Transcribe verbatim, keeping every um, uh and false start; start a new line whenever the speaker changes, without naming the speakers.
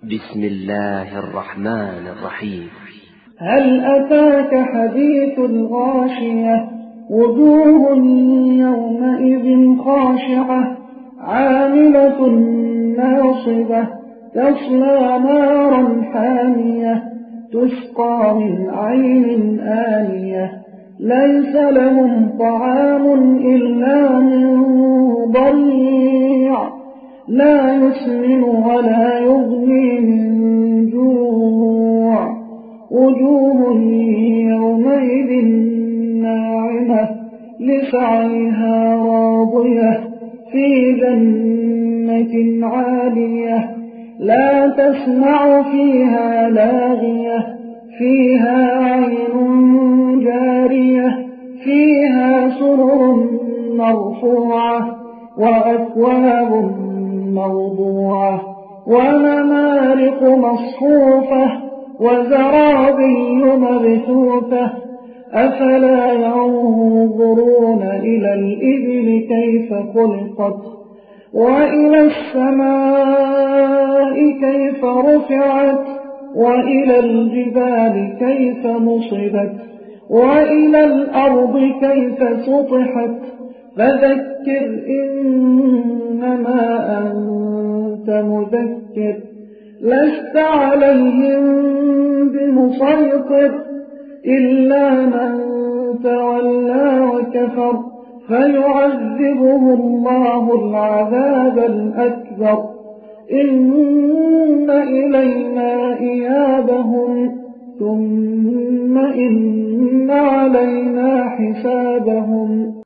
بسم الله الرحمن الرحيم.
هل أتاك حديث الغاشية وجوه يومئذ خاشعة عاملة ناصبة تصلى نارا حامية تسقى من عين آنية ليس لهم طعام إلا من ضريع لا يسمن ولا يغني من جوع وجوه يومئذ ناعمة لسعيها راضية في جنة عالية لا تسمع فيها لاغية فيها عين جارية فيها سرر مرفوعة وأكواب موضوعة ونمارق مصفوفة وزرابي مبثوثة أفلا ينظرون إلى الإبل كيف خلقت وإلى السماء كيف رفعت وإلى الجبال كيف نصبت وإلى الأرض كيف سطحت فذكر إنما أنت مذكر لست عليهم بمسيطر إلا من تولى وكفر فيعذبه الله العذاب الأكبر إن إلينا إيابهم ثم إن علينا حسابهم